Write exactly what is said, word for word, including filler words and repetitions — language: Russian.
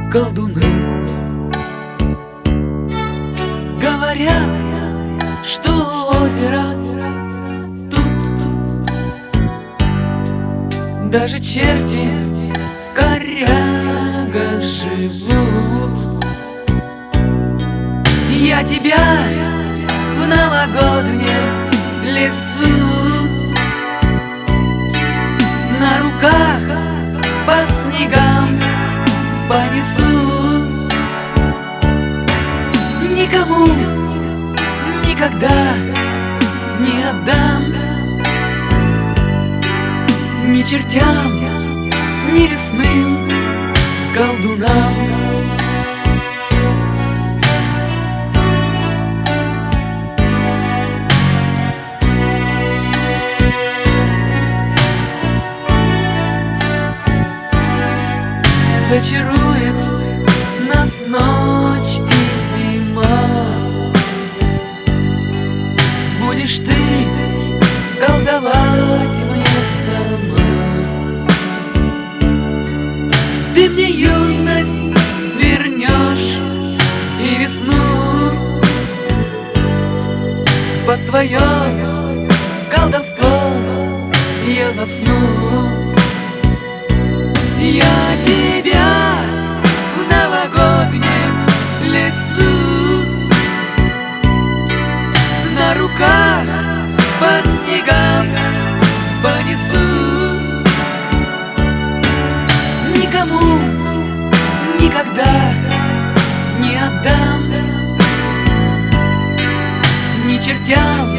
колдуны. Говорят, что озеро тут даже черти в корягах живут. Я тебя в новогоднем лесу на руках по снегам понесу. Никому никогда не отдам, ни чертям, ни лесным колдунам. Зачарует нас ночь и зима, будешь ты колдовать мне сама. Ты мне юность вернешь и весну, под твое колдовство я засну. Я тебя в новогоднем лесу на руках по снегам понесу. Никому никогда не отдам, ни чертям,